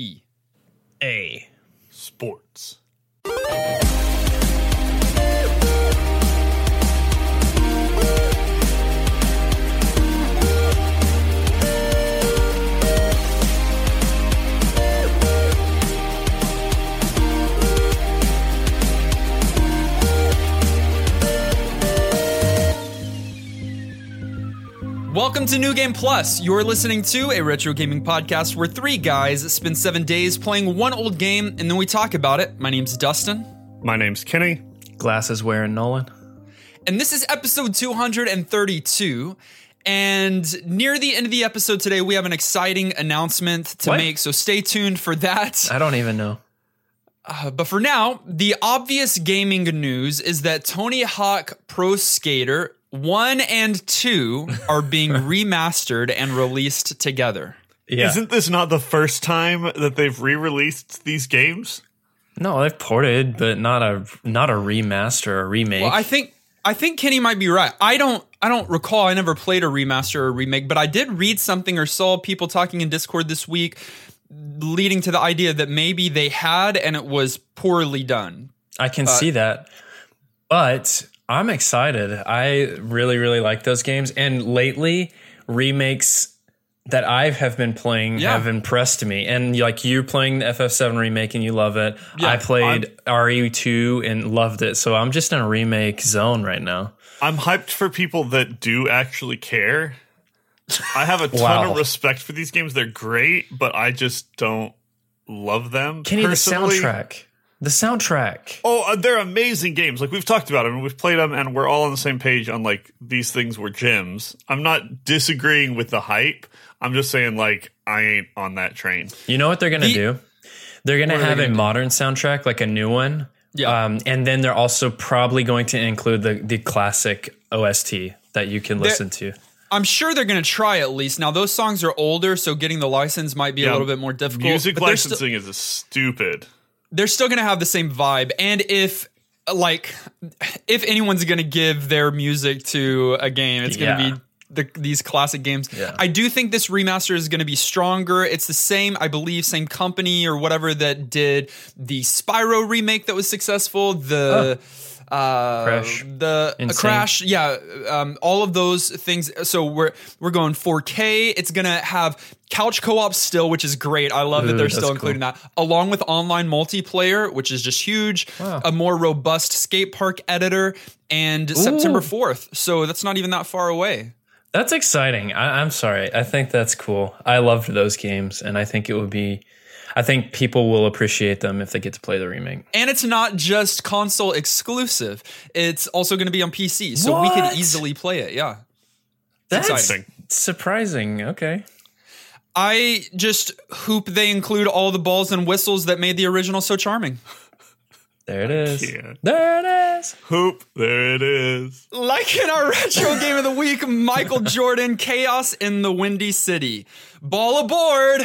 E. A. Sports. Welcome to New Game Plus. You're listening to a retro gaming podcast where three guys spend 7 days playing one old game and then we talk about it. My name's Dustin. My name's Kenny. Glasses wearing Nolan. And this is episode 232. And near the end of the episode today, we have an exciting announcement to make, so stay tuned for that. I don't even know. But for now, the obvious gaming news is that Tony Hawk Pro Skater 1 and 2 are being remastered and released together. Yeah. Isn't this not the first time that they've re-released these games? No, they've ported, but not a remaster or remake. Well, I think Kenny might be right. I don't recall. I never played a remaster or remake, but I did read something or saw people talking in Discord this week leading to the idea that maybe they had and it was poorly done. I can see that. But I'm excited. I really, really like those games. And lately, remakes that I have been playing have impressed me. And like you're playing the FF7 remake and you love it. Yeah, I played RE2 and loved it. So I'm just in a remake zone right now. I'm hyped for people that do actually care. I have a ton of respect for these games. They're great, but I just don't love them. Kenny, personally. The soundtrack. Oh, they're amazing games. Like we've talked about them and we've played them and we're all on the same page on like these things were gems. I'm not disagreeing with the hype. I'm just saying like I ain't on that train. You know what they're going to do? They're going to have a modern soundtrack, like a new one. Yeah. And then they're also probably going to include the classic OST that you can listen to. I'm sure they're going to try at least. Now, those songs are older, so getting the license might be a little bit more difficult. Music licensing is stupid. They're still going to have the same vibe. And if anyone's going to give their music to a game, it's going to be these classic games. Yeah. I do think this remaster is going to be stronger. It's the same, I believe, same company or whatever that did the Spyro remake that was successful. Crash. Crash, all of those things. So we're going 4K. It's gonna have couch co-op still, which is great. I love that they're still including that, along with online multiplayer, which is just huge. Wow. A more robust skate park editor, and September 4th. So that's not even that far away. That's exciting. I'm sorry. I think that's cool. I loved those games, and I think I think people will appreciate them if they get to play the remake. And it's not just console exclusive. It's also going to be on PC, so we could easily play it. Yeah. That's exciting. Surprising. Okay. I just hope they include all the balls and whistles that made the original so charming. There it is. There it is. Hoop. There it is. Like in our retro game of the week, Michael Jordan, Chaos in the Windy City. Ball aboard.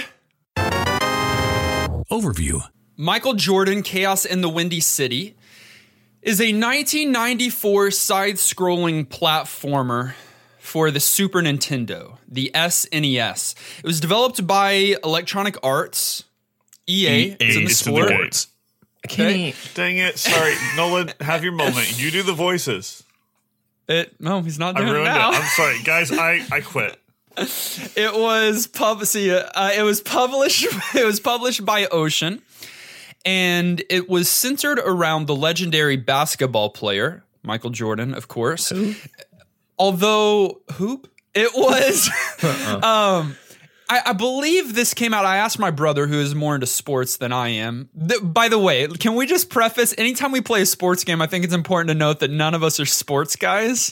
Overview. Michael Jordan, Chaos in the Windy City is a 1994 side-scrolling platformer for the Super Nintendo, the SNES. It was developed by Electronic Arts, EA. It's in the sport. Okay. Dang it. Sorry. Nolan, have your moment. You do the voices. No, he's not doing I ruined it now. it. I'm sorry. Guys, I quit. It was published by Ocean, and it was centered around the legendary basketball player Michael Jordan, of course. Who? Although it was I believe this came out. I asked my brother, who is more into sports than I am. By the way, can we just preface, anytime we play a sports game, I think it's important to note that none of us are sports guys.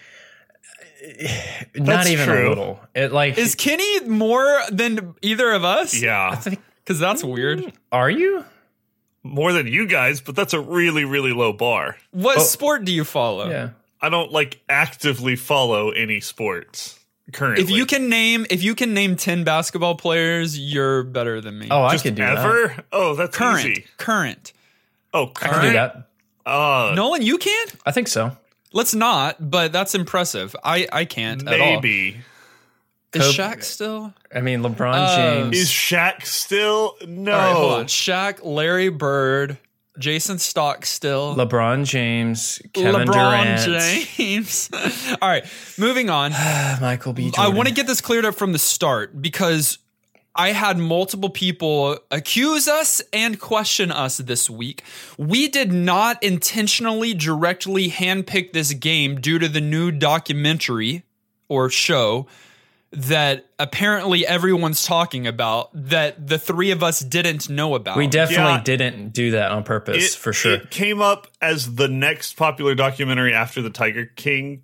Not even true. A little. Is Kenny more than either of us? Yeah. I think, because that's weird. Are you? More than you guys, but that's a really, really low bar. What sport do you follow? Yeah. I don't actively follow any sports currently. If you can name 10 basketball players, you're better than me. Oh, I could do ever? that. Oh, that's easy. Current. Oh, I can do that. Nolan, you can? I think so. Let's not, but that's impressive. I can't maybe. at all. Is Shaq still? I mean, LeBron James. Is Shaq still? No. All right, hold on. Shaq, Larry Bird, Jason Stock still. LeBron James, Kevin Durant. James. All right, moving on. Michael B. Jordan. I want to get this cleared up from the start because I had multiple people accuse us and question us this week. We did not intentionally directly handpick this game due to the new documentary or show that apparently everyone's talking about that the three of us didn't know about. We definitely didn't do that on purpose, for sure. It came up as the next popular documentary after the Tiger King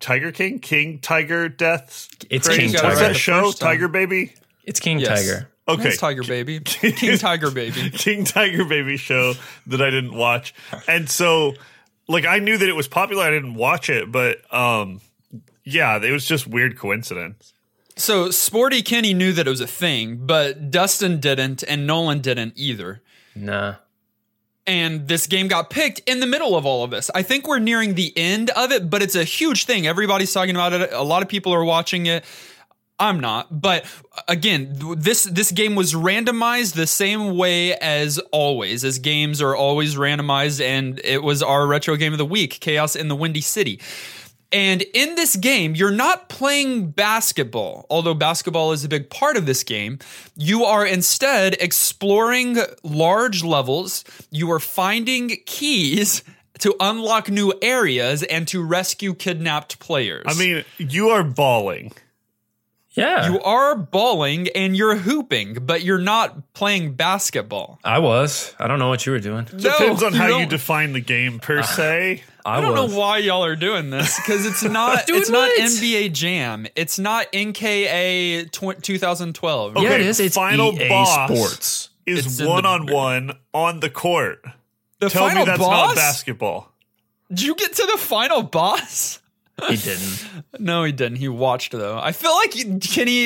Tiger deaths. It's craze. King Tiger. What's that show? Tiger Baby? It's King Tiger. Okay. It's Tiger Baby. King Tiger Baby. King Tiger Baby show that I didn't watch. And so, like, I knew that it was popular. I didn't watch it, but yeah, it was just weird coincidence. So Sporty Kenny knew that it was a thing, but Dustin didn't and Nolan didn't either. Nah. And this game got picked in the middle of all of this. I think we're nearing the end of it, but it's a huge thing. Everybody's talking about it. A lot of people are watching it. I'm not. But again, this game was randomized the same way as always, as games are always randomized. And it was our retro game of the week, Chaos in the Windy City. And in this game, you're not playing basketball, although basketball is a big part of this game. You are instead exploring large levels. You are finding keys to unlock new areas and to rescue kidnapped players. I mean, you are balling. Yeah. You are balling and you're hooping, but you're not playing basketball. I was. I don't know what you were doing. Depends on how you define the game, per se. I don't know why y'all are doing this because it's not it's not NBA Jam. It's not NKA 2012. Okay, yeah, it is. It's Final EA Boss Sports. Is one-on-one on the court. Tell me that's not basketball. Did you get to the final boss? He didn't. No, he didn't. He watched, though. I feel like Kenny,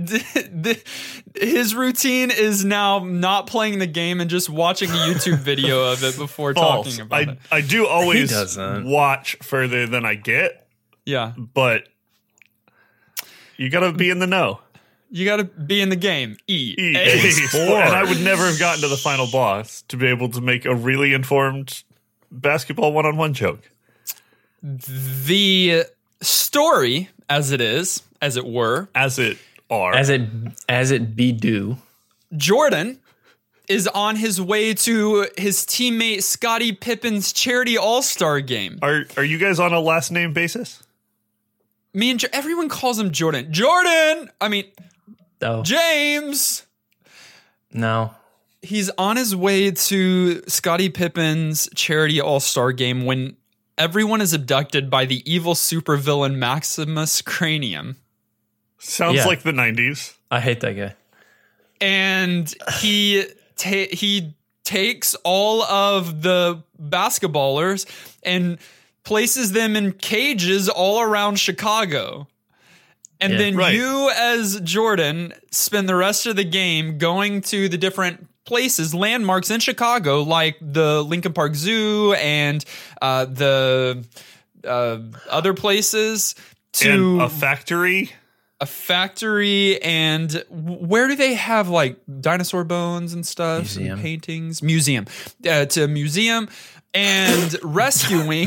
his routine is now not playing the game and just watching a YouTube video of it before talking about it. I do always watch further than I get. Yeah. But you got to be in the know. You got to be in the game. EA Sports. And I would never have gotten to the final boss to be able to make a really informed basketball one-on-one joke. The story, as it were, as it be do. Jordan is on his way to his teammate Scottie Pippen's charity All-Star game. Are you guys on a last name basis? Me and everyone calls him Jordan. Jordan. I mean, James. No. He's on his way to Scottie Pippen's charity All-Star game when everyone is abducted by the evil supervillain Maximus Cranium. Sounds like the 90s. I hate that guy. And he takes all of the basketballers and places them in cages all around Chicago. And then you, as Jordan, spend the rest of the game going to the different places, landmarks in Chicago, like the Lincoln Park Zoo and the other places, to and a factory. And where do they have like dinosaur bones and stuff? Museum. And paintings? Museum. To a museum and rescuing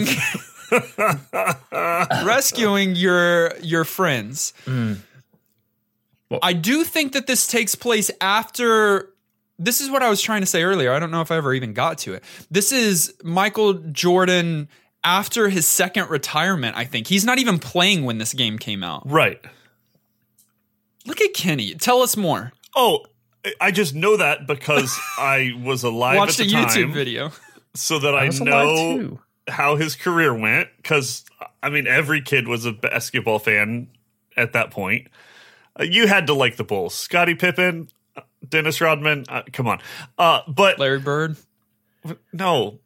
your friends. Well, I do think that this takes place after. This is what I was trying to say earlier. I don't know if I ever even got to it. This is Michael Jordan after his second retirement, I think. He's not even playing when this game came out. Right. Look at Kenny. Tell us more. Oh, I just know that because I was alive Watched at the time. Watched a YouTube video. So that I know how his career went. Because, I mean, every kid was a basketball fan at that point. You had to like the Bulls. Scottie Pippen, Dennis Rodman, come on. But Larry Bird? No.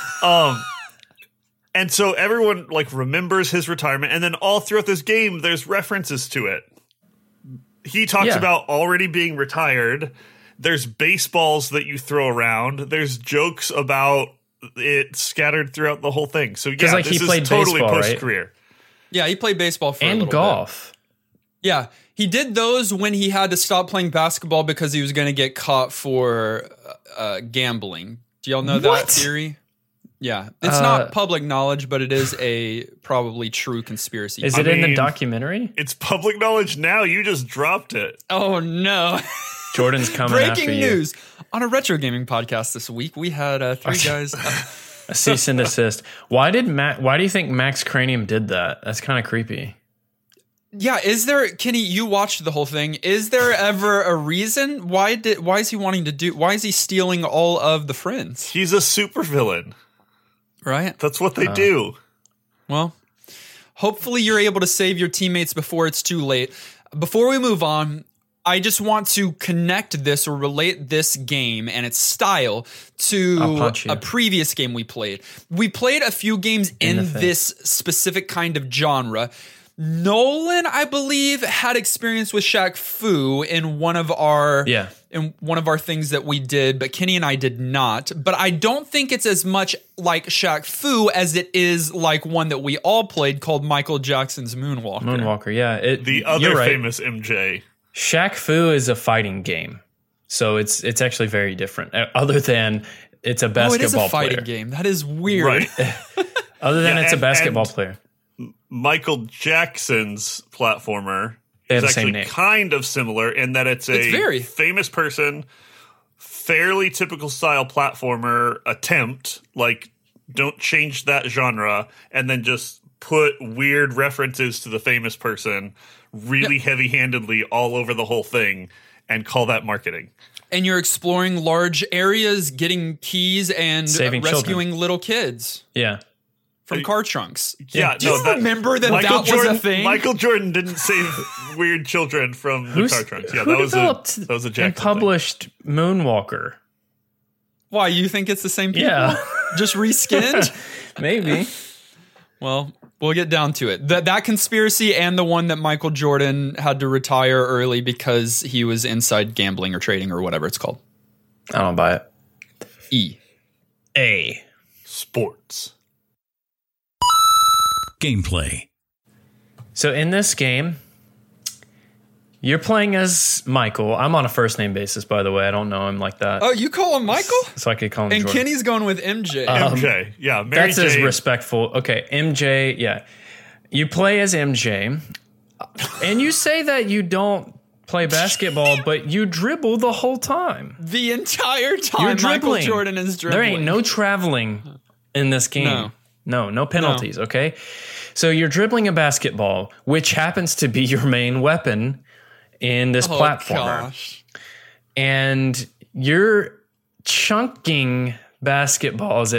And so everyone like remembers his retirement, and then all throughout this game, there's references to it. He talks about already being retired. There's baseballs that you throw around. There's jokes about it scattered throughout the whole thing. So yeah, like this he played is totally baseball, post-career. Yeah, he played baseball for a and little golf. bit. Yeah, He did those when he had to stop playing basketball because he was going to get caught for gambling. Do y'all know that theory? Yeah. It's not public knowledge, but it is a probably true conspiracy. Is it in the documentary? It's public knowledge now. You just dropped it. Oh, no. Jordan's coming after you. Breaking news. On a retro gaming podcast this week, we had three guys. A cease and desist. Why do you think Max Cranium did that? That's kind of creepy. Yeah, Kenny, you watched the whole thing. Is there ever a reason? Why is he stealing all of the friends? He's a supervillain. Right? That's what they do. Well, hopefully you're able to save your teammates before it's too late. Before we move on, I just want to connect this or relate this game and its style to a previous game we played. We played a few games in this specific kind of genre. Nolan, I believe, had experience with Shaq Fu in one of our things that we did, but Kenny and I did not. But I don't think it's as much like Shaq Fu as it is like one that we all played called Michael Jackson's Moonwalker. Moonwalker, yeah. The other famous MJ. Shaq Fu is a fighting game, so it's actually very different. Other than it's a basketball player. It is a fighting game. That is weird. Right. Other than it's a basketball player. Michael Jackson's platformer is actually kind of similar in that it's a very famous person, fairly typical style platformer attempt. Like, don't change that genre, and then just put weird references to the famous person really heavy-handedly all over the whole thing and call that marketing. And you're exploring large areas, getting keys, and rescuing children. Little kids. Yeah. From car trunks. Yeah. Do you remember that was a thing? Michael Jordan didn't save weird children from the car trunks. Yeah, that was a Jackson and published thing. Moonwalker. Why, you think it's the same people? Yeah. Just reskinned? Maybe. Well, we'll get down to it. That conspiracy and the one that Michael Jordan had to retire early because he was inside gambling or trading or whatever it's called. I don't buy it. A. Sports. Gameplay. So in this game, you're playing as Michael. I'm on a first name basis, by the way. I don't know him like that. Oh, you call him Michael? So I could call him And Jordan. Kenny's going with MJ. MJ, yeah. Mary That's Jane. as respectful. Okay, MJ, yeah. You play as MJ, and you say that you don't play basketball, but you dribble the whole time. The entire time You're dribbling. Michael Jordan is dribbling. There ain't no traveling in this game. No penalties, okay? So you're dribbling a basketball, which happens to be your main weapon in this platformer. Gosh. And you're chunking basketballs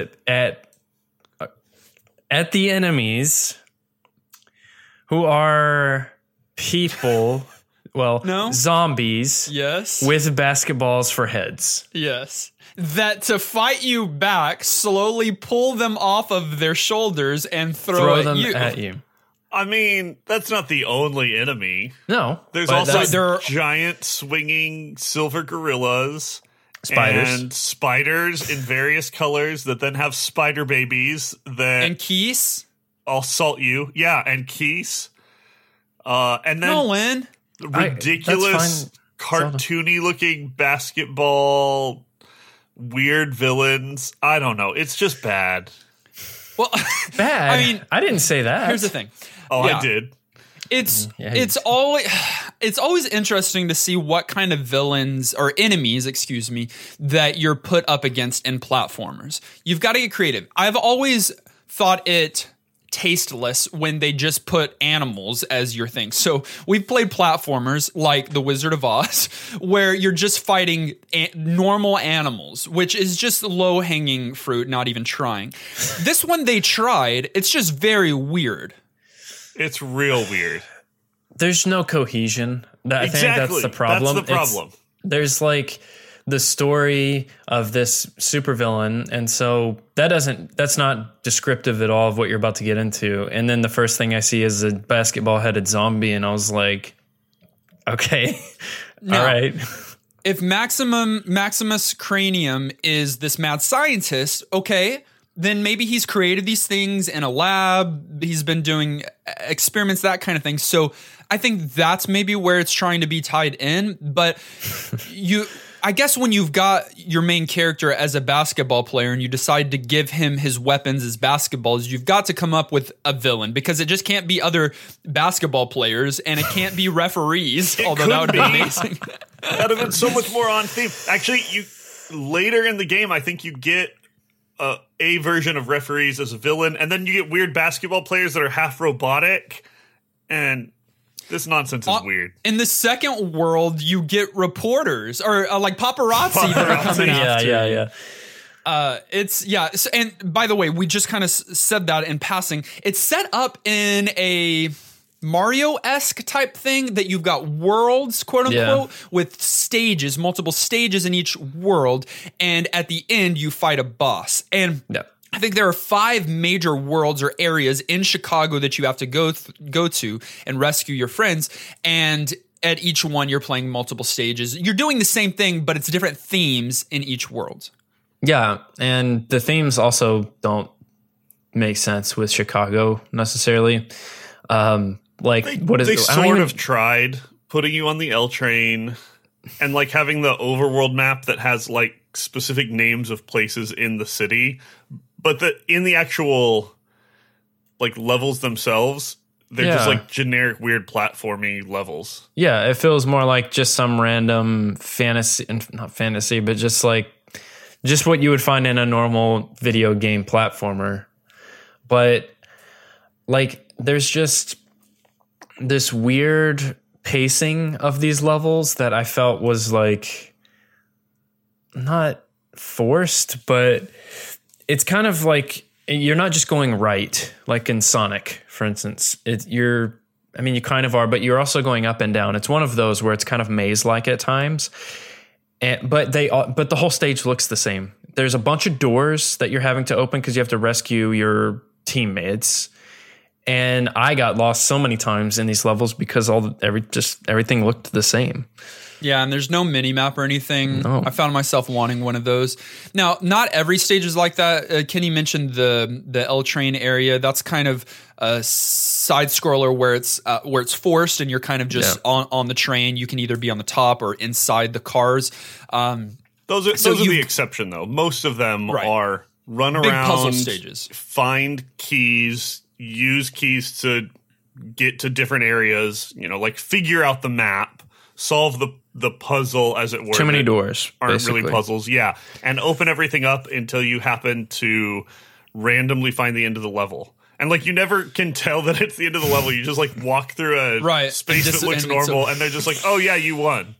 at the enemies who are people, zombies. Yes. With basketballs for heads. Yes. That to fight you back, slowly pull them off of their shoulders and throw them you. at you. I mean, that's not the only enemy. No. There's also giant swinging silver gorillas. Spiders. And spiders in various colors that then have spider babies that... And Keese. Assault you. Yeah, and Keese. And then... Nolan. Ridiculous, cartoony-looking basketball... weird villains. I don't know. It's just bad. Well, bad. I mean, I didn't say that. Here's the thing. Oh, yeah. I did. It's always interesting to see what kind of villains or enemies, that you're put up against in platformers. You've got to get creative. I've always thought it tasteless when they just put animals as your thing. So we've played platformers like The Wizard of Oz where you're just fighting normal animals, which is just low-hanging fruit, not even trying. This one they tried. It's just very weird. It's real weird. There's no cohesion. I think that's the problem. That's the problem. There's like the story of this supervillain, and so that's not descriptive at all of what you're about to get into. And then the first thing I see is a basketball-headed zombie, and I was like, okay, all right. If Maximus Cranium is this mad scientist, okay, then maybe he's created these things in a lab. He's been doing experiments, that kind of thing. So I think that's maybe where it's trying to be tied in. But I guess when you've got your main character as a basketball player and you decide to give him his weapons as basketballs, you've got to come up with a villain, because it just can't be other basketball players and it can't be referees, although that would be amazing. That would have been so much more on theme. Actually, later in the game, I think you get a version of referees as a villain, and then you get weird basketball players that are half robotic, and this nonsense is weird. In the second world, you get reporters or like paparazzi that are coming after. Yeah. And by the way, we just kind of said that in passing. It's set up in a Mario-esque type thing that you've got worlds, quote unquote, with stages, multiple stages in each world. And at the end, you fight a boss. And I think there are 5 major worlds or areas in Chicago that you have to go to and rescue your friends. And at each one, you're playing multiple stages. You're doing the same thing, but it's different themes in each world. Yeah, and the themes also don't make sense with Chicago necessarily. They sort of tried putting you on the L train and like having the overworld map that has like specific names of places in the city. But in the actual like levels themselves, they're just like generic weird platformy levels. Yeah, it feels more like just some random fantasy, not fantasy, but just what you would find in a normal video game platformer. But like there's just this weird pacing of these levels that I felt was like not forced, but it's kind of like you're not just going right, like in Sonic, for instance. You kind of are, but you're also going up and down. It's one of those where it's kind of maze-like at times, but the whole stage looks the same. There's a bunch of doors that you're having to open because you have to rescue your teammates. And I got lost so many times in these levels because everything looked the same. Yeah, and there's no mini map or anything. No. I found myself wanting one of those. Now, not every stage is like that. Kenny mentioned the L train area. That's kind of a side scroller where it's forced and you're kind of just on the train. You can either be on the top or inside the cars. Those are the exception, though. Most of them are run around, big puzzle stages, find keys, use keys to get to different areas. Like figure out the map, solve the puzzle, as it were. Too many doors aren't basically. Really puzzles, and open everything up until you happen to randomly find the end of the level. And like you never can tell that it's the end of the level. You just like walk through a space that looks normal, and they're just like, "Oh yeah, you won."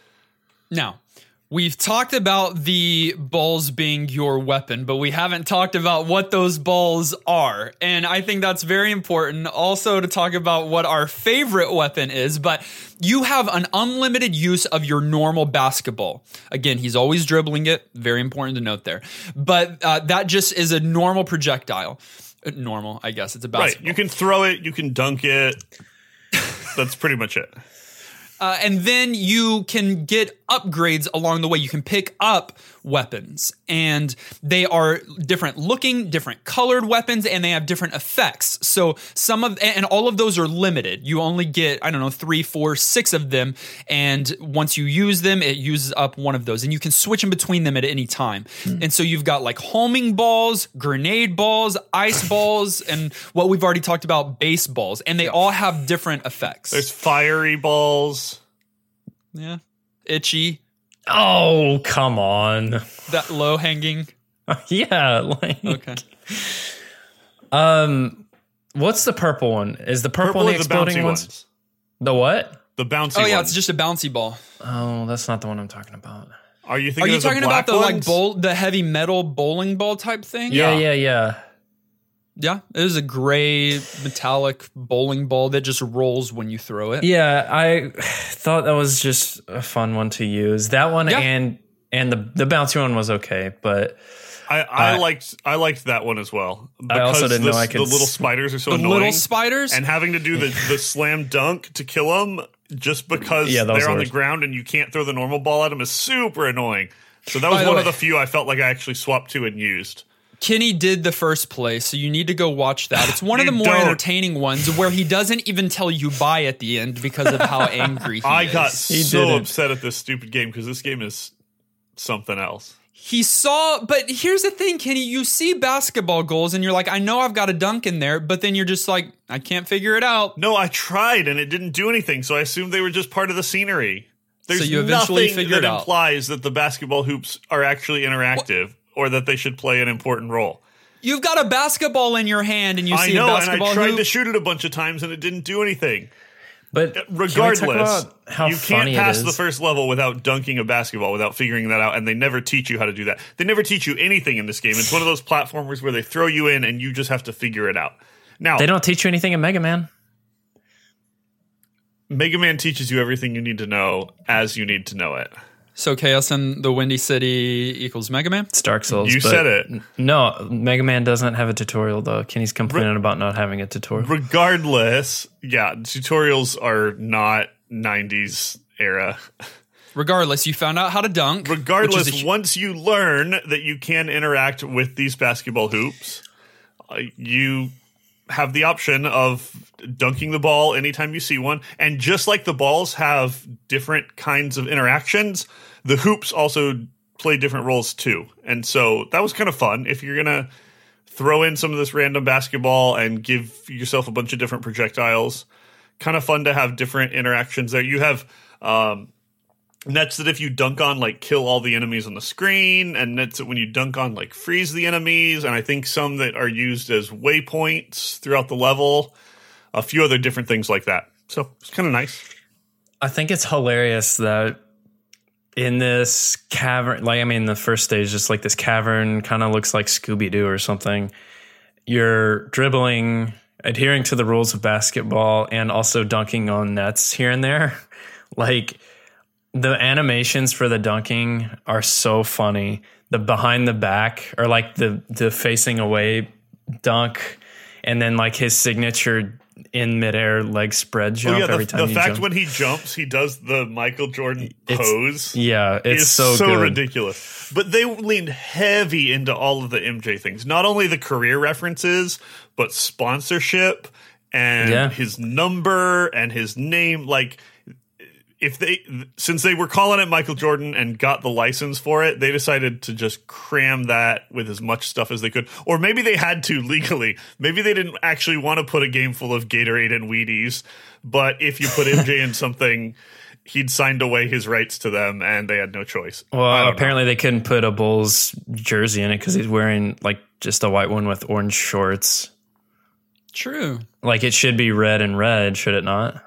Now, we've talked about the balls being your weapon, but we haven't talked about what those balls are. And I think that's very important also to talk about what our favorite weapon is. But you have an unlimited use of your normal basketball. Again, he's always dribbling it. Very important to note there. But that just is a normal projectile. Normal, I guess. It's a basketball. Right. You can throw it. You can dunk it. That's pretty much it. And then you can get upgrades along the way. You can pick up weapons, and they are different looking, different colored weapons, and they have different effects. So and all of those are limited. You only get, 3, 4, 6 of them. And once you use them, it uses up one of those, and you can switch in between them at any time. And so you've got like homing balls, grenade balls, ice balls, and what we've already talked about, baseballs, and they all have different effects. There's fiery balls. Yeah. Itchy. Oh, come on. That low hanging. Yeah. Okay. What's the purple one? Is the purple one the exploding ones? The what? The bouncy one. Oh yeah, it's just a bouncy ball. Oh, that's not the one I'm talking about. Are you thinking about the ones? the heavy metal bowling ball type thing? Yeah. Yeah, it is a gray metallic bowling ball that just rolls when you throw it. Yeah, I thought that was just a fun one to use. That one and the bouncy one was okay, but I liked that one as well. I also didn't know I could. The little spiders are so the annoying. Little spiders, and having to do the slam dunk to kill them just because they're on the ground and you can't throw the normal ball at them is super annoying. So that was one of the few I felt like I actually swapped to and used. Kenny did the first play, so you need to go watch that. It's one of the more entertaining ones where he doesn't even tell you bye at the end because of how angry he is. I got so upset at this stupid game because this game is something else. But here's the thing, Kenny, you see basketball goals and you're like, I know I've got a dunk in there, but then you're just like, I can't figure it out. No, I tried and it didn't do anything, so I assumed they were just part of the scenery. There's so you eventually nothing figured that out. implies that the basketball hoops are actually interactive or that they should play an important role. You've got a basketball in your hand and you see a basketball and I tried hoop. to shoot it a bunch of times and it didn't do anything. But regardless, you can't pass the first level without dunking a basketball, without figuring that out, and they never teach you how to do that. They never teach you anything in this game. It's one of those platformers where they throw you in and you just have to figure it out. Now, they don't teach you anything in Mega Man. Mega Man teaches you everything you need to know as you need to know it. So Chaos in the Windy City equals Mega Man? It's Dark Souls. You said it. No, Mega Man doesn't have a tutorial, though. Kenny's complaining about not having a tutorial. Regardless, yeah, tutorials are not 90s era. Regardless, you found out how to dunk. Regardless, once you learn that you can interact with these basketball hoops, you have the option of dunking the ball anytime you see one. And just like the balls have different kinds of interactions, the hoops also play different roles too. And so that was kind of fun. If you're going to throw in some of this random basketball and give yourself a bunch of different projectiles, kind of fun to have different interactions there. You have nets that if you dunk on, like, kill all the enemies on the screen, and nets that when you dunk on, like, freeze the enemies, and I think some that are used as waypoints throughout the level, a few other different things like that. So it's kind of nice. I think it's hilarious that in this cavern, like, I mean, the first stage, just like this cavern kind of looks like Scooby-Doo or something. You're dribbling, adhering to the rules of basketball, and also dunking on nets here and there. Like, the animations for the dunking are so funny. The behind the back, or like the facing away dunk, and then like his signature in midair leg spread jump every time he jumps. The fact when he jumps, he does the Michael Jordan pose. It's so good. Ridiculous. But they leaned heavy into all of the MJ things. Not only the career references, but sponsorship and his number and his name. Like, since they were calling it Michael Jordan and got the license for it, they decided to just cram that with as much stuff as they could. Or maybe they had to legally. Maybe they didn't actually want to put a game full of Gatorade and Wheaties, but if you put MJ in something, he'd signed away his rights to them and they had no choice. Well, apparently they couldn't put a Bulls jersey in it because he's wearing like just a white one with orange shorts. True. Like, it should be red and red, should it not?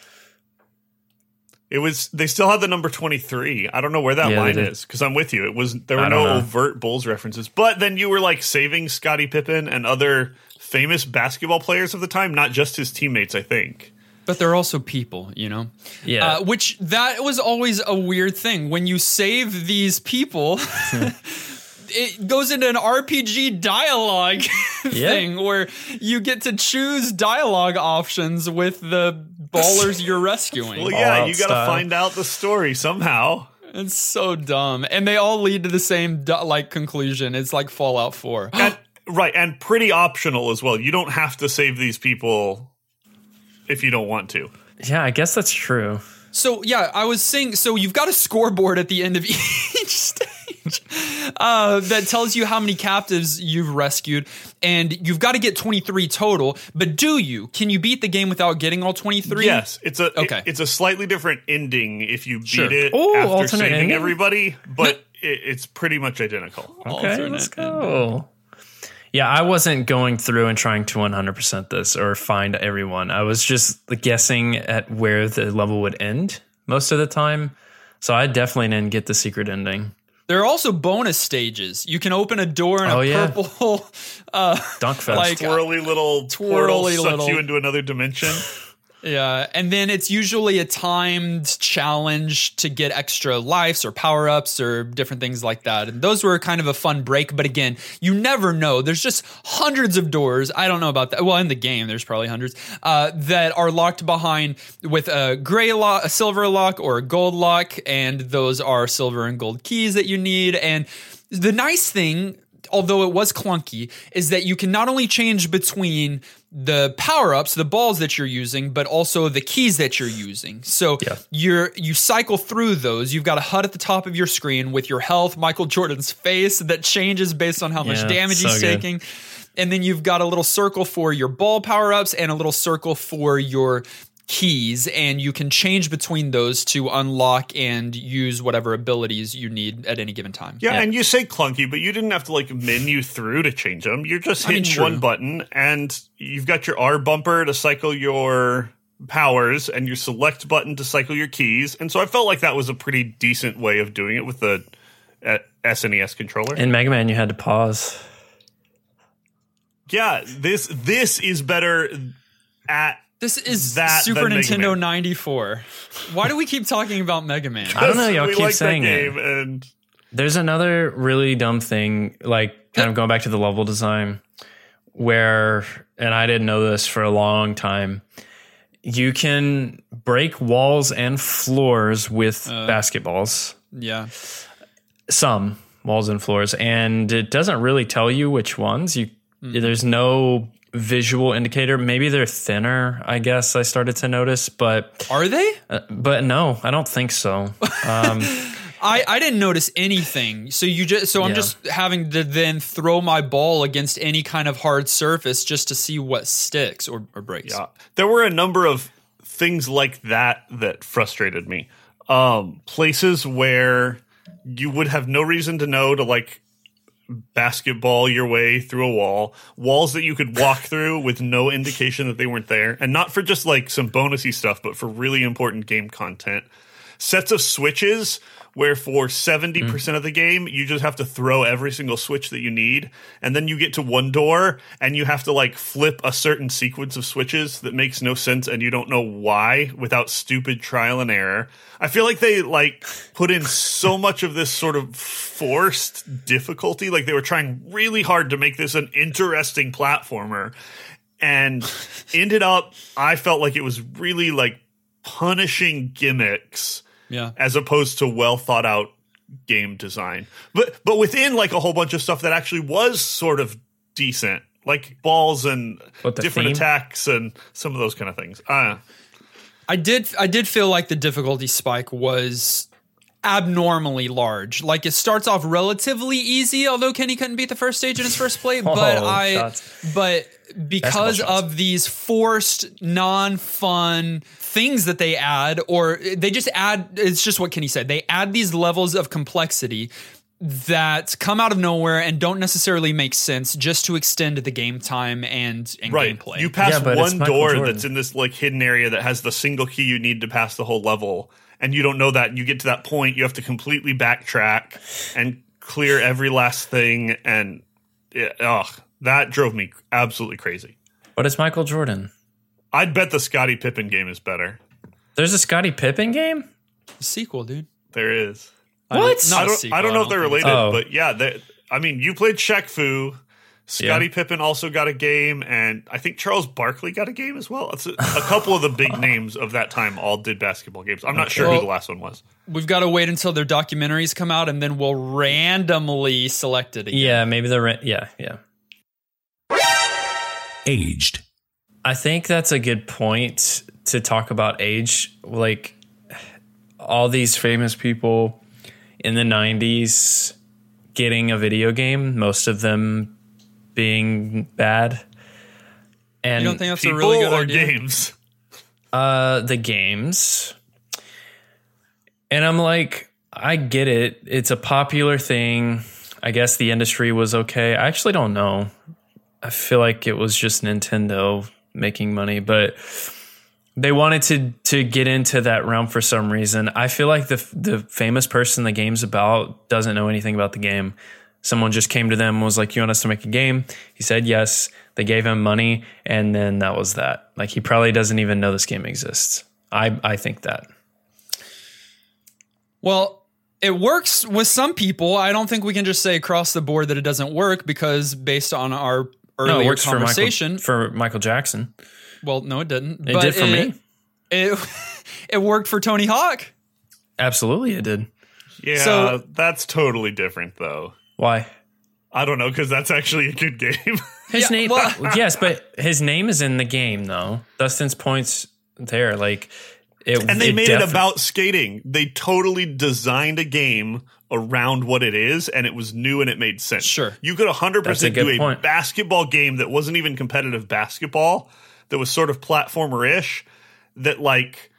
They still had the number 23. I don't know where that line is, because I'm with you. There were no overt Bulls references. But then you were like saving Scottie Pippen and other famous basketball players of the time, not just his teammates, I think. But they're also people, you know? Yeah. Which that was always a weird thing. When you save these people, it goes into an RPG dialogue thing where you get to choose dialogue options with the ballers you're rescuing. Well, yeah, you got to find out the story somehow. It's so dumb. And they all lead to the same conclusion. It's like Fallout 4. And pretty optional as well. You don't have to save these people if you don't want to. Yeah, I guess that's true. So, yeah, I was saying, so you've got a scoreboard at the end of each stage that tells you how many captives you've rescued, and you've got to get 23 total. But can you beat the game without getting all 23? Yes, it's a slightly different ending if you beat it after saving ending? Everybody, but it's pretty much identical. Okay, let's go. Yeah, I wasn't going through and trying to 100% this or find everyone. I was just guessing at where the level would end most of the time. So I definitely didn't get the secret ending. There are also bonus stages. You can open a door and purple dunk fest. Like twirly little portal sucks you into another dimension. Yeah, and then it's usually a timed challenge to get extra lives or power-ups or different things like that. And those were kind of a fun break, but again, you never know. There's just hundreds of doors. I don't know about that. Well, in the game, there's probably hundreds that are locked behind with a gray lock, a silver lock, or a gold lock, and those are silver and gold keys that you need. And the nice thing although it was clunky, is that you can not only change between the power-ups, the balls that you're using, but also the keys that you're using. So you cycle through those. You've got a HUD at the top of your screen with your health, Michael Jordan's face that changes based on how much damage he's taking. And then you've got a little circle for your ball power-ups and a little circle for your keys, and you can change between those to unlock and use whatever abilities you need at any given time. Yeah, and you say clunky, but you didn't have to like menu through to change them. You're just hitting one button, and you've got your R bumper to cycle your powers and your select button to cycle your keys. And so I felt like that was a pretty decent way of doing it with the SNES controller. In Mega Man, you had to pause. Yeah, this is better at This is Super Nintendo 94. Why do we keep talking about Mega Man? I don't know. Y'all keep saying it. And there's another really dumb thing, like kind of going back to the level design, where, and I didn't know this for a long time, you can break walls and floors with basketballs. Yeah. Some walls and floors. And it doesn't really tell you which ones. There's no visual indicator. Maybe they're thinner, I guess I started to notice, but are they? But no, I don't think so. I didn't notice anything. So I'm just having to then throw my ball against any kind of hard surface just to see what sticks or breaks. Yeah. There were a number of things like that frustrated me. Places where you would have no reason to know to like basketball your way through a walls that you could walk through with no indication that they weren't there, and not for just like some bonusy stuff, but for really important game content. Sets of switches where for 70% of the game, you just have to throw every single switch that you need. And then you get to one door and you have to like flip a certain sequence of switches that makes no sense and you don't know why without stupid trial and error. I feel like they like put in so much of this sort of forced difficulty. Like they were trying really hard to make this an interesting platformer, and ended up, I felt like it was really like punishing gimmicks. Yeah. As opposed to well thought out game design. But within like a whole bunch of stuff that actually was sort of decent, like balls and different attacks and some of those kind of things. I did feel like the difficulty spike was abnormally large. Like it starts off relatively easy, although Kenny couldn't beat the first stage in his first play, but because of these forced non-fun things that they add, or they just add, it's just what Kenny said, they add these levels of complexity that come out of nowhere and don't necessarily make sense just to extend the game time and gameplay. You pass one door that's in this like hidden area that has the single key you need to pass the whole level, and you don't know that. You get to that point, you have to completely backtrack and clear every last thing, and that drove me absolutely crazy. But it's Michael Jordan. I'd bet the Scottie Pippen game is better. There's a Scottie Pippen game? A sequel, dude. There is. What? I don't know if they're related, but yeah. I mean, you played Shaq Fu. Scottie Pippen also got a game, and I think Charles Barkley got a game as well. It's a couple of the big names of that time all did basketball games. I'm not sure who the last one was. We've got to wait until their documentaries come out, and then we'll randomly select it again. Yeah, maybe yeah. Aged. I think that's a good point to talk about age. Like all these famous people in the 90s getting a video game, most of them being bad. And you don't think that's a really good idea? Games? The games. And I'm like, I get it. It's a popular thing. I guess the industry was okay. I actually don't know. I feel like it was just Nintendo making money, but they wanted to get into that realm for some reason. I feel like the famous person the game's about doesn't know anything about the game. Someone just came to them and was like, you want us to make a game? He said yes. They gave him money, and then that was that. Like, he probably doesn't even know this game exists. I think that. Well, it works with some people. I don't think we can just say across the board that it doesn't work, because based on our earlier it works conversation for Michael Jackson. Well, no, it didn't. It did for me. It worked for Tony Hawk. Absolutely, it did. Yeah, so, that's totally different, though. Why? I don't know, because that's actually a good game. His name, yes, but his name is in the game, though. Dustin's points there, like, and they made it about skating. They totally designed a game around what it is, and it was new and it made sense. Sure, you could 100% do a basketball game that wasn't even competitive basketball, that was sort of platformer-ish, that like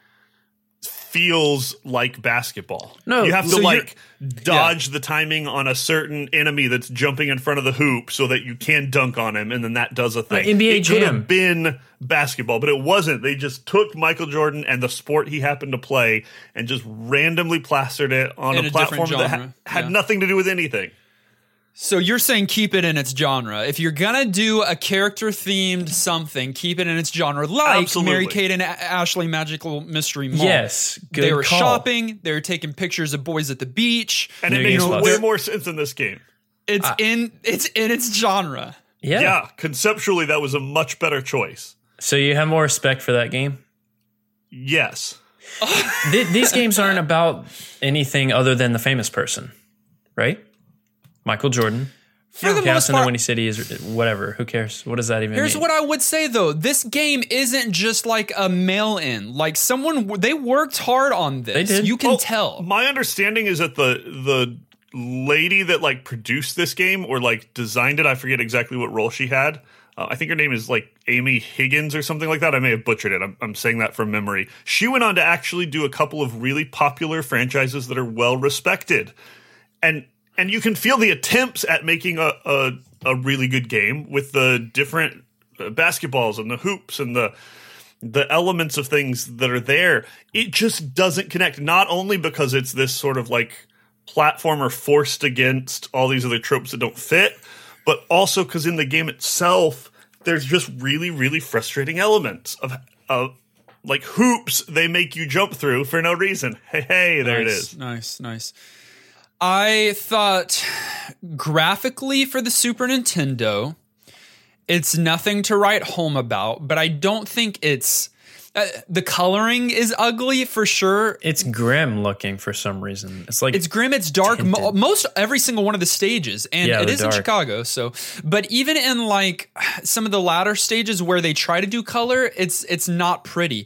feels like basketball. No, you have to dodge the timing on a certain enemy that's jumping in front of the hoop so that you can dunk on him, and then that does a thing. NBA Jam could have been basketball, but it wasn't. They just took Michael Jordan and the sport he happened to play and just randomly plastered it on a platform that had nothing to do with anything. So you're saying keep it in its genre. If you're going to do a character-themed something, keep it in its genre, like Mary-Kate and Ashley Magical Mystery Mall. Yes, good They were call. shopping. They were taking pictures of boys at the beach. And it makes way more sense in this game. It's in its genre. Yeah, conceptually, that was a much better choice. So you have more respect for that game? Yes. These games aren't about anything other than the famous person, right? Michael Jordan. For the most in part, the Windy City is whatever. Who cares? What does that even mean? Here's what I would say, though. This game isn't just like a mail-in. Like they worked hard on this. They did. You can tell. My understanding is that the lady that like produced this game or like designed it, I forget exactly what role she had. I think her name is like Amy Higgins or something like that. I may have butchered it. I'm saying that from memory. She went on to actually do a couple of really popular franchises that are well respected. And you can feel the attempts at making a really good game with the different basketballs and the hoops and the elements of things that are there. It just doesn't connect, not only because it's this sort of like platformer forced against all these other tropes that don't fit, but also because in the game itself, there's just really, really frustrating elements of like hoops they make you jump through for no reason. Hey, there it is. Nice. I thought graphically for the Super Nintendo, it's nothing to write home about, but I don't think it's the coloring is ugly for sure. It's grim looking for some reason. It's grim. It's dark. Most every single one of the stages, and it is dark in Chicago. So, but even in like some of the latter stages where they try to do color, it's not pretty.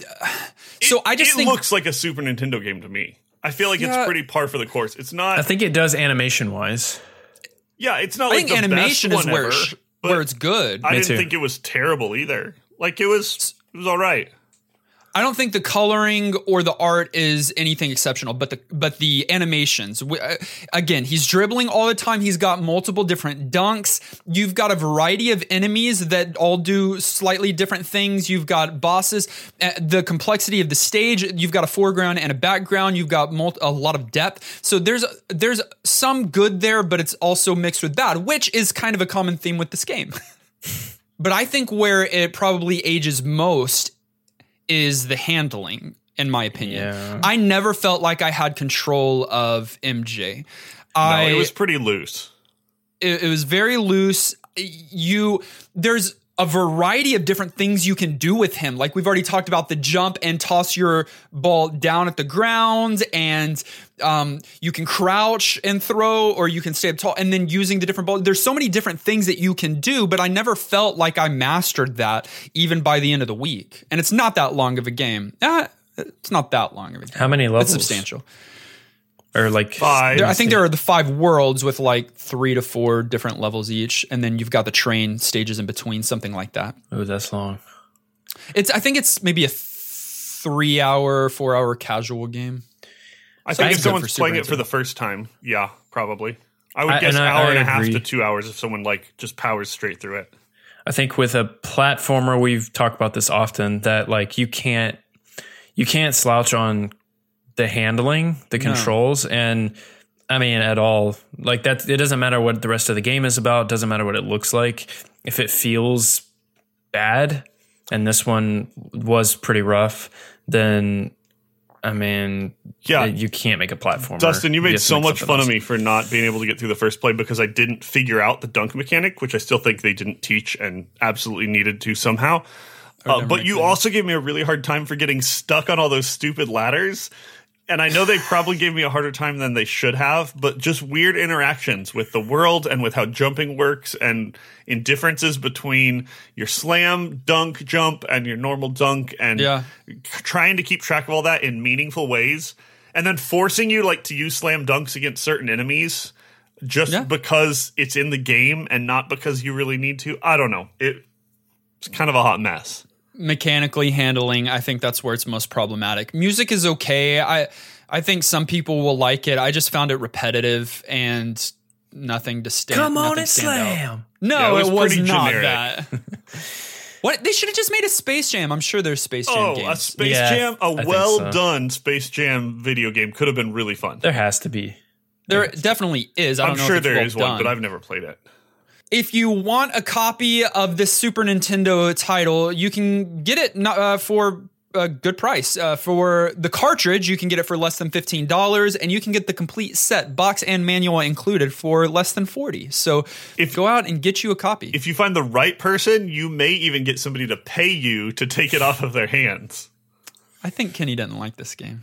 So I just think it looks like a Super Nintendo game to me. I feel like it's pretty par for the course. It's not. I think it does animation wise. Yeah, it's not like the animation best one is where it's good. I didn't think it was terrible either. Like it was all right. I don't think the coloring or the art is anything exceptional, but the animations. Again, he's dribbling all the time. He's got multiple different dunks. You've got a variety of enemies that all do slightly different things. You've got bosses. The complexity of the stage. You've got a foreground and a background. You've got a lot of depth. So there's some good there, but it's also mixed with bad, which is kind of a common theme with this game. But I think where it probably ages most is the handling, in my opinion. Yeah. I never felt like I had control of MJ. It was pretty loose. It was very loose. There's a variety of different things you can do with him. Like we've already talked about the jump and toss your ball down at the ground, and you can crouch and throw, or you can stay up tall, and then using the different balls. There's so many different things that you can do, but I never felt like I mastered that even by the end of the week. And it's not that long of a game. It's not that long of a game. How many levels? It's substantial. Or like 5. I think there are the 5 worlds with like 3 to 4 different levels each, and then you've got the train stages in between, something like that. Oh, that's long. I think it's maybe a 3-hour, 4-hour casual game. I think if someone's playing it for the first time, yeah, probably. I would guess hour and a half to 2 hours if someone like just powers straight through it. I think with a platformer, we've talked about this often, that like you can't slouch on the handling, the controls, and I mean at all. Like that, it doesn't matter what the rest of the game is about. It doesn't matter what it looks like. If it feels bad, and this one was pretty rough, then I mean, you can't make a platformer. Dustin, you made so much fun of me for not being able to get through the first play because I didn't figure out the dunk mechanic, which I still think they didn't teach and absolutely needed to somehow. But you also gave me a really hard time for getting stuck on all those stupid ladders. And I know they probably gave me a harder time than they should have, but just weird interactions with the world and with how jumping works and in differences between your slam dunk jump and your normal dunk and trying to keep track of all that in meaningful ways and then forcing you like to use slam dunks against certain enemies just because it's in the game and not because you really need to. I don't know. It's kind of a hot mess. Mechanically handling, I think that's where it's most problematic. Music is okay. I think some people will like it. I just found it repetitive and nothing to stand. Come on and slam. No, it was not generic. that. What they should have just made a Space Jam. I'm sure there's Space Jam games. A Space Jam, a done Space Jam video game could have been really fun. There has to be. There definitely is. I'm sure there is one, but I've never played it. If you want a copy of this Super Nintendo title, you can get it for a good price. For the cartridge, you can get it for less than $15, and you can get the complete set, box and manual included, for less than $40. So go out and get you a copy. If you find the right person, you may even get somebody to pay you to take it off of their hands. I think Kenny doesn't like this game.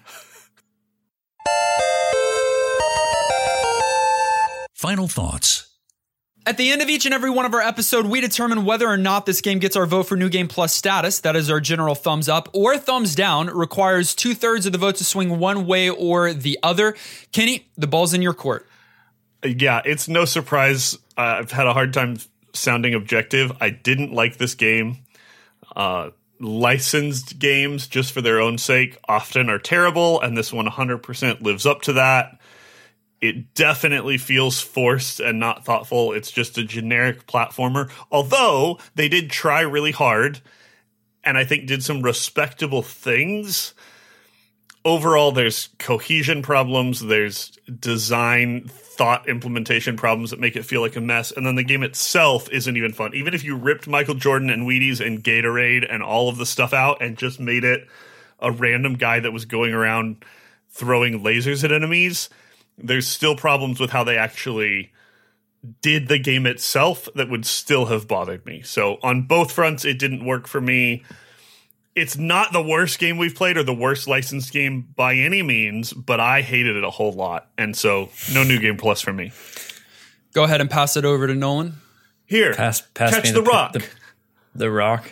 Final thoughts. At the end of each and every one of our episodes, we determine whether or not this game gets our vote for New Game Plus status. That is our general thumbs up or thumbs down. It requires 2/3 of the vote to swing one way or the other. Kenny, the ball's in your court. Yeah, it's no surprise. I've had a hard time sounding objective. I didn't like this game. Licensed games, just for their own sake, often are terrible, and this one 100% lives up to that. It definitely feels forced and not thoughtful. It's just a generic platformer. Although they did try really hard and I think did some respectable things. Overall, there's cohesion problems. There's design, thought implementation problems that make it feel like a mess. And then the game itself isn't even fun. Even if you ripped Michael Jordan and Wheaties and Gatorade and all of the stuff out and just made it a random guy that was going around throwing lasers at enemies, there's still problems with how they actually did the game itself that would still have bothered me. So on both fronts, it didn't work for me. It's not the worst game we've played or the worst licensed game by any means, but I hated it a whole lot. And so no New Game Plus for me. Go ahead and pass it over to Nolan. Here, pass catch me the rock. The rock.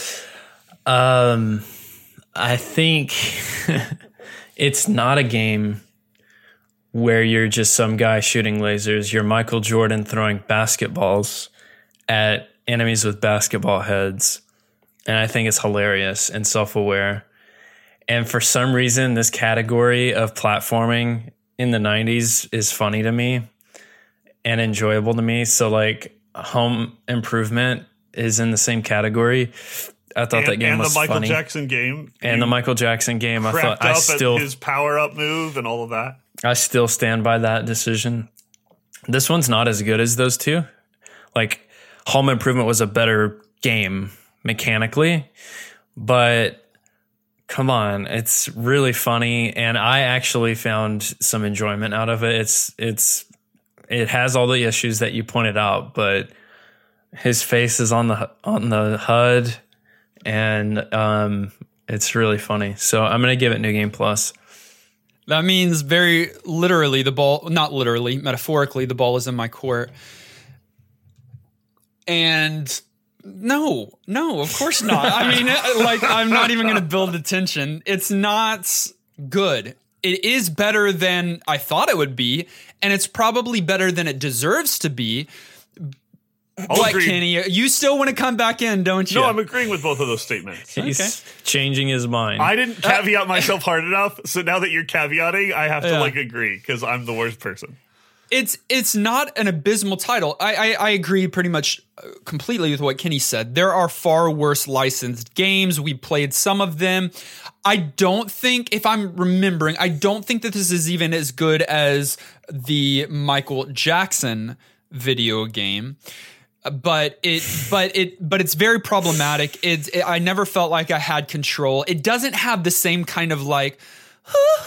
I think it's not a game where you're just some guy shooting lasers. You're Michael Jordan throwing basketballs at enemies with basketball heads. And I think it's hilarious and self-aware. And for some reason, this category of platforming in the 90s is funny to me and enjoyable to me. So like Home Improvement is in the same category. I thought that game was funny. And the Michael Jackson game. And the Michael Jackson game. I thought his power-up move and all of that. I still stand by that decision. This one's not as good as those two. Like, Home Improvement was a better game mechanically, but come on, it's really funny, and I actually found some enjoyment out of it. It has all the issues that you pointed out, but his face is on the HUD, and it's really funny. So I'm gonna give it New Game Plus. That means very literally the ball, not literally, metaphorically, the ball is in my court. And no, of course not. I mean, like, I'm not even going to build the tension. It's not good. It is better than I thought it would be, and it's probably better than it deserves to be. But Kenny, you still want to come back in, don't you? No, I'm agreeing with both of those statements. He's changing his mind. I didn't caveat myself hard enough, so now that you're caveating, I have to agree because I'm the worst person. It's not an abysmal title. I agree pretty much completely with what Kenny said. There are far worse licensed games. We played some of them. I don't think, if I'm remembering, I don't think that this is even as good as the Michael Jackson video game. But it's very problematic. I never felt like I had control. It doesn't have the same kind of like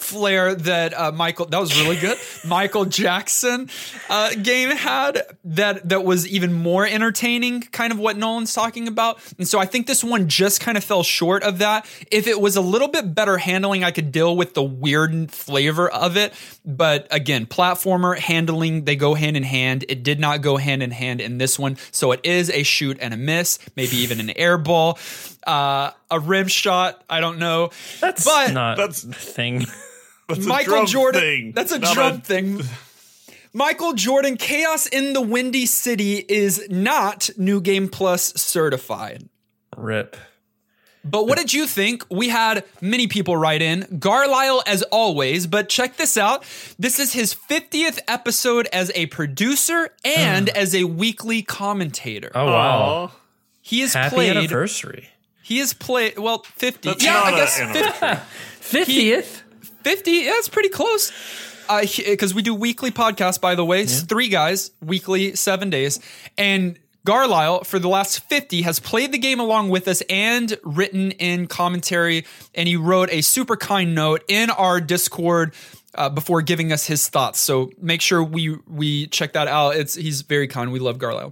flair that that was really good. Michael Jackson game had that was even more entertaining, kind of what Nolan's talking about. And so I think this one just kind of fell short of that. If it was a little bit better handling, I could deal with the weird flavor of it. But again, platformer, handling, they go hand in hand. It did not go hand in hand in this one. So it is a shoot and a miss, maybe even an air ball, a rim shot. I don't know. That's not a thing. That's Michael Jordan. Thing. That's a drum thing. Michael Jordan, Chaos in the Windy City is not New Game Plus certified. RIP. But what did you think? We had many people write in. Garlisle, as always, but check this out. This is his 50th episode as a producer and as a weekly commentator. Oh, wow. He has Happy played... anniversary. He has played... Well, 50. That's yeah, not I guess 50th? 50? Yeah, it's pretty close. Because we do weekly podcasts, by the way. Yeah. 3 guys, weekly, 7 days. And... Garlisle, for the last 50, has played the game along with us and written in commentary, and he wrote a super kind note in our Discord before giving us his thoughts. So make sure we check that out. He's very kind. We love Garlisle.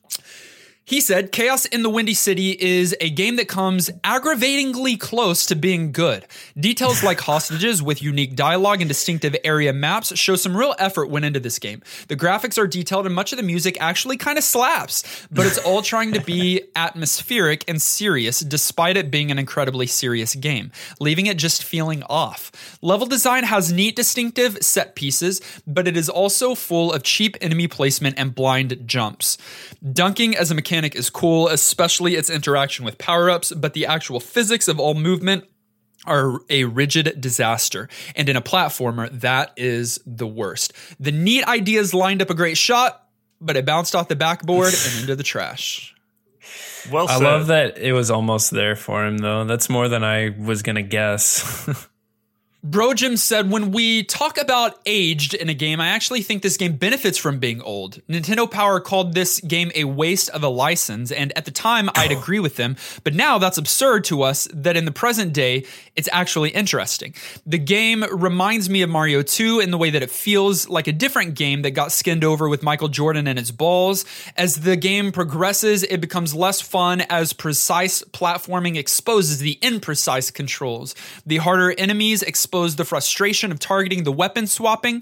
He said, Chaos in the Windy City is a game that comes aggravatingly close to being good. Details like hostages with unique dialogue and distinctive area maps show some real effort went into this game. The graphics are detailed and much of the music actually kind of slaps, but it's all trying to be atmospheric and serious despite it being an incredibly serious game, leaving it just feeling off. Level design has neat distinctive set pieces, but it is also full of cheap enemy placement and blind jumps. Dunking as a mechanic is cool, especially its interaction with power-ups, but the actual physics of all movement are a rigid disaster. And in a platformer, that is the worst. The neat ideas lined up a great shot, but it bounced off the backboard and into the trash. Well said. I love that it was almost there for him, though. That's more than I was going to guess. Bro Jim said, when we talk about aged in a game, I actually think this game benefits from being old. Nintendo Power called this game a waste of a license, and at the time, I'd agree with them, but now that's absurd to us that in the present day, it's actually interesting. The game reminds me of Mario 2 in the way that it feels like a different game that got skinned over with Michael Jordan and his balls. As the game progresses, it becomes less fun as precise platforming exposes the imprecise controls. The harder enemies expose the frustration of targeting the weapon swapping,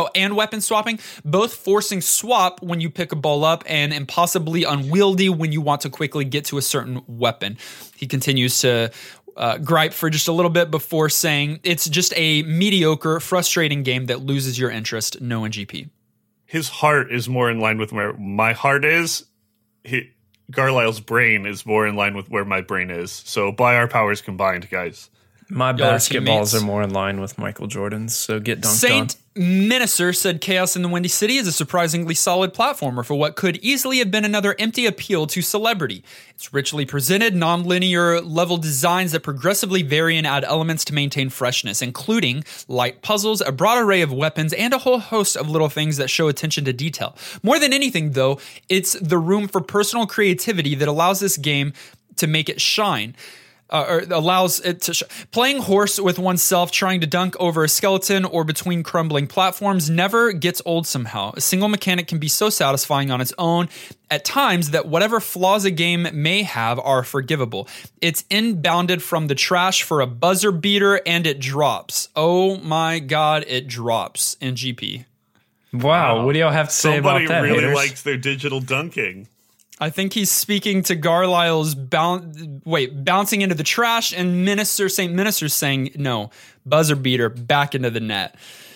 both forcing swap when you pick a ball up and impossibly unwieldy when you want to quickly get to a certain weapon. He continues to gripe for just a little bit before saying it's just a mediocre, frustrating game that loses your interest. No NGP. His heart is more in line with where my heart is. Garlisle's brain is more in line with where my brain is. So by our powers combined, guys. My basketballs are more in line with Michael Jordan's, so get dunked Saint Minister said Chaos in the Windy City is a surprisingly solid platformer for what could easily have been another empty appeal to celebrity. It's richly presented, non-linear level designs that progressively vary and add elements to maintain freshness, including light puzzles, a broad array of weapons, and a whole host of little things that show attention to detail. More than anything, though, it's the room for personal creativity that allows this game to make it shine. Or allows it to playing horse with oneself, trying to dunk over a skeleton or between crumbling platforms never gets old somehow. A single mechanic can be so satisfying on its own at times that whatever flaws a game may have are forgivable. It's inbounded from the trash for a buzzer beater and it drops. Oh my God, it drops in GP. Wow. What do y'all have to say about that? Somebody really haters? likes their digital dunking. I think he's speaking to Garlisle's bouncing into the trash, and Saint Minister's saying, no, buzzer beater back into the net.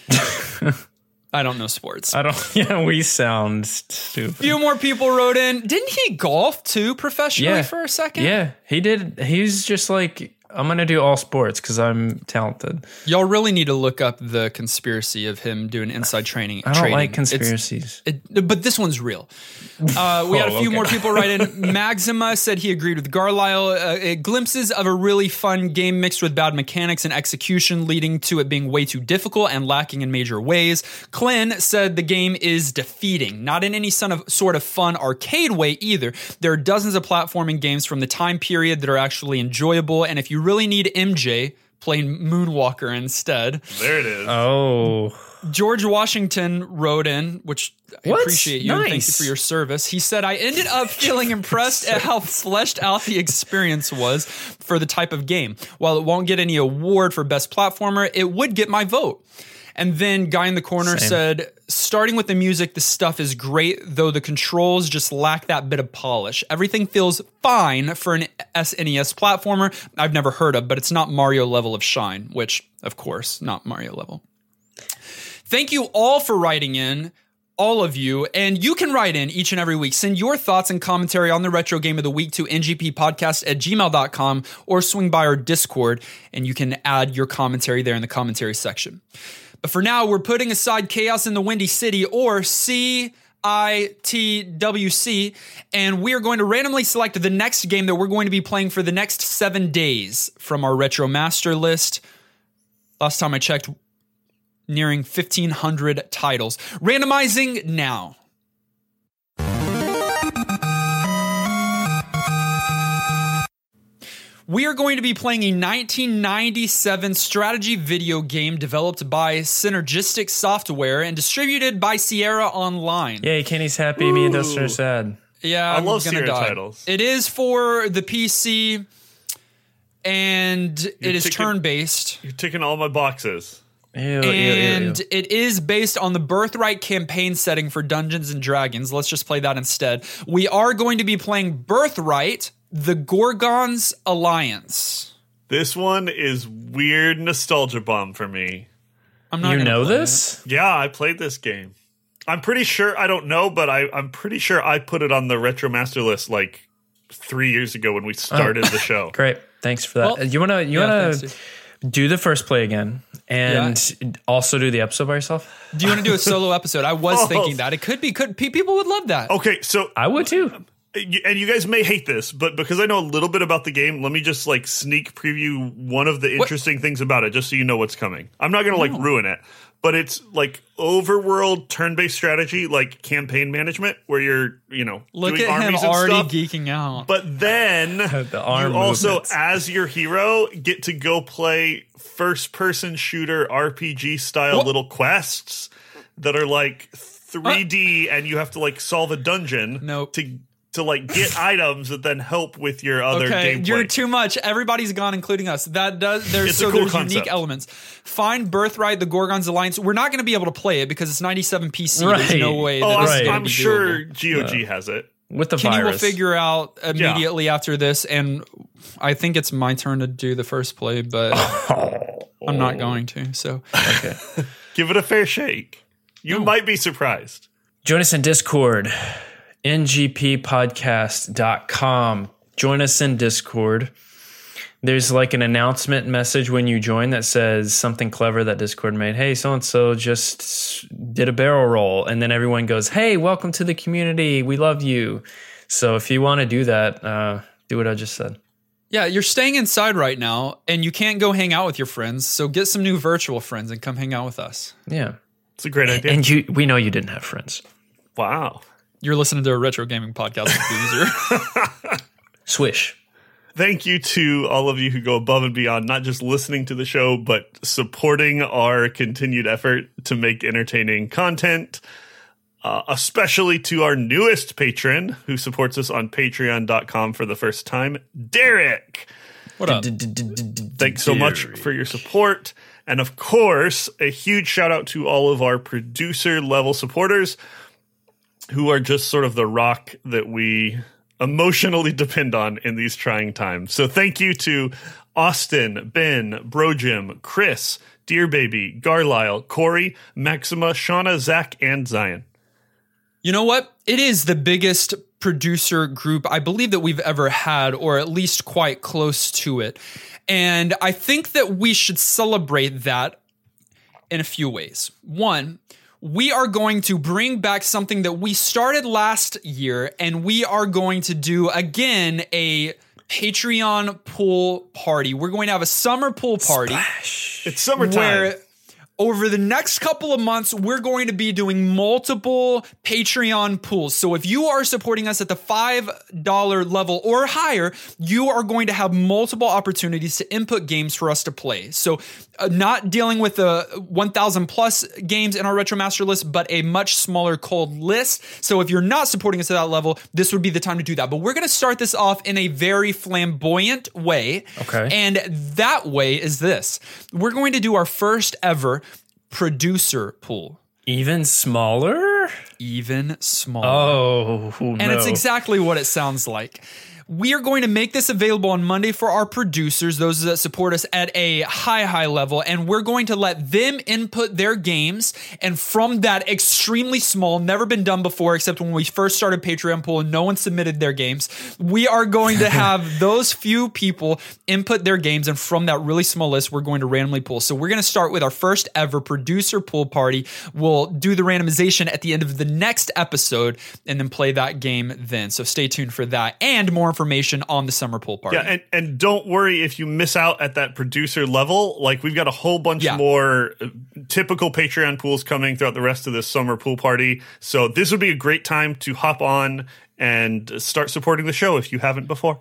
I don't know sports. We sound stupid. Few more people wrote in. Didn't he golf too professionally for a second? Yeah, he did. He's just like, I'm going to do all sports because I'm talented. Y'all really need to look up the conspiracy of him doing inside training. I don't like conspiracies. But this one's real. We had a few more people write in. Maxima said he agreed with Garlisle. Glimpses of a really fun game mixed with bad mechanics and execution, leading to it being way too difficult and lacking in major ways. Clint said the game is defeating, not in any sort of fun arcade way either. There are dozens of platforming games from the time period that are actually enjoyable, and if you really need MJ, playing Moonwalker instead. There it is. Oh. George Washington wrote in, which I appreciate you. Nice. And thank you for your service. He said, I ended up feeling impressed at how fleshed out the experience was for the type of game. While it won't get any award for best platformer, it would get my vote. And then Guy in the Corner said, starting with the music, the stuff is great, though the controls just lack that bit of polish. Everything feels fine for an SNES platformer I've never heard of, but it's not Mario level of shine, which, of course, not Mario level. Thank you all for writing in, all of you, and you can write in each and every week. Send your thoughts and commentary on the Retro Game of the Week to ngppodcast@gmail.com or swing by our Discord, and you can add your commentary there in the commentary section. But for now, we're putting aside Chaos in the Windy City, or CITWC, and we are going to randomly select the next game that we're going to be playing for the next 7 days from our Retro Master list. Last time I checked, nearing 1,500 titles. Randomizing now. We are going to be playing a 1997 strategy video game developed by Synergistic Software and distributed by Sierra Online. Yay, Kenny's happy, me and Dustin are sad. Yeah, I I'm love gonna Sierra die. titles. It is for the PC, and it is turn-based. You're ticking all my boxes. And it is based on the Birthright campaign setting for Dungeons and Dragons. Let's just play that instead. We are going to be playing Birthright, the Gorgons Alliance. This one is weird nostalgia bomb for me. I'm not. You know this? Yeah, I played this game. I'm pretty sure, I don't know, but I'm pretty sure I put it on the Retro Master list like 3 years ago when we started the show. Great. Thanks for that. Well, you wanna do the first play again and also do the episode by yourself? Do you want to do a solo episode? I was thinking that. It could people would love that. Okay, so I would too. and you guys may hate this, but because I know a little bit about the game, let me just like sneak preview one of the interesting things about it, just so you know what's coming. I'm not going to like ruin it, but it's like overworld turn-based strategy, like campaign management, where you're, Look doing at him armies and already stuff. geeking out. But then The arm you also, movements. as your hero, get to go play first-person shooter RPG style little quests that are like 3D, and you have to like solve a dungeon to like get items that then help with your other gameplay. You're too much. Everybody's gone, including us. There's It's a cool concept. unique elements. Find Birthright, the Gorgons Alliance. We're not going to be able to play it because it's 97 PC. Right. There's no way. That this is gonna I'm be sure doable. GOG has it. With the Kenny will virus. figure out immediately after this, and I think it's my turn to do the first play, but I'm not going to. So Okay. Give it a fair shake. You might be surprised. Join us in Discord, ngppodcast.com. Join us in Discord. There's like an announcement message when you join that says something clever that Discord made. Hey, so-and-so just did a barrel roll. And then everyone goes, hey, welcome to the community. We love you. So if you want to do that, do what I just said. yeah, you're staying inside right now, and you can't go hang out with your friends. So get some new virtual friends and come hang out with us. Yeah. It's a great idea. And we know you didn't have friends. Wow. You're listening to a retro gaming podcast with Boozer. Swish. Thank you to all of you who go above and beyond, not just listening to the show, but supporting our continued effort to make entertaining content. Especially to our newest patron who supports us on patreon.com for the first time, Derek. What up? Thanks so much for your support. And of course, a huge shout out to all of our producer level supporters who are just sort of the rock that we emotionally depend on in these trying times. So thank you to Austin, Ben, Brojim, Chris, Dear Baby, Garlisle, Corey, Maxima, Shauna, Zach, and Zion. You know what? It is the biggest producer group I believe that we've ever had, or at least quite close to it. And I think that we should celebrate that in a few ways. One, we are going to bring back something that we started last year, and we are going to do again a Patreon pool party. We're going to have a summer pool party. It's summertime. over the next couple of months, we're going to be doing multiple Patreon pools. So if you are supporting us at the $5 level or higher, you are going to have multiple opportunities to input games for us to play. So not dealing with the 1,000 plus games in our Retro Master list, but a much smaller cold list. So if you're not supporting us at that level, this would be the time to do that. But we're going to start this off in a very flamboyant way. Okay. And that way is this. We're going to do our first ever producer pool. Even smaller? Even smaller. Oh, and it's exactly what it sounds like. We are going to make this available on Monday for our producers, those that support us at a high level, and we're going to let them input their games. And from that extremely small, never been done before, except when we first started Patreon pool and no one submitted their games, we are going to have those few people input their games. And from that really small list, we're going to randomly pull. So we're going to start with our first ever producer pool party. We'll do the randomization at the end of the next episode and then play that game then. So stay tuned for that and more information on the summer pool party. Yeah, and don't worry if you miss out at that producer level. Like, we've got a whole bunch more typical Patreon pools coming throughout the rest of this summer pool party. So this would be a great time to hop on and start supporting the show if you haven't before.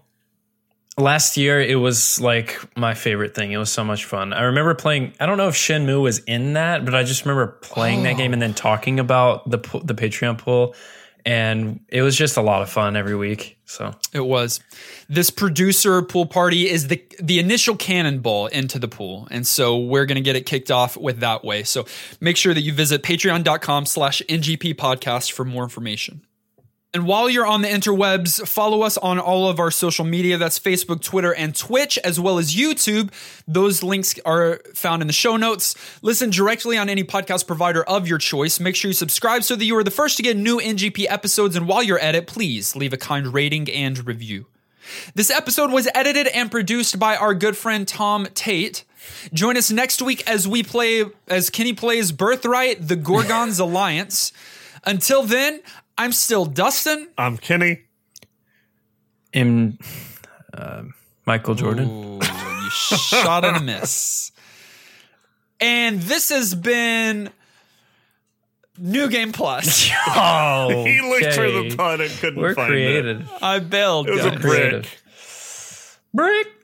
Last year, it was like my favorite thing. It was so much fun. I remember playing, I don't know if Shenmue was in that, but I just remember playing that game and then talking about the Patreon pool. And it was just a lot of fun every week. So it was. This producer pool party is the initial cannonball into the pool. And so we're going to get it kicked off with that way. So make sure that you visit patreon.com/NGP podcast for more information. And while you're on the interwebs, follow us on all of our social media. That's Facebook, Twitter, and Twitch, as well as YouTube. Those links are found in the show notes. Listen directly on any podcast provider of your choice. Make sure you subscribe so that you are the first to get new NGP episodes. And while you're at it, please leave a kind rating and review. This episode was edited and produced by our good friend Tom Tate. Join us next week as Kenny plays Birthright, the Gorgons Alliance. Until then, I'm still Dustin. I'm Kenny. And Michael Jordan. Ooh, you shot and a miss. And this has been New Game Plus. Oh, he looked for the pun and couldn't find creative. it. I bailed. It was a brick. Brick.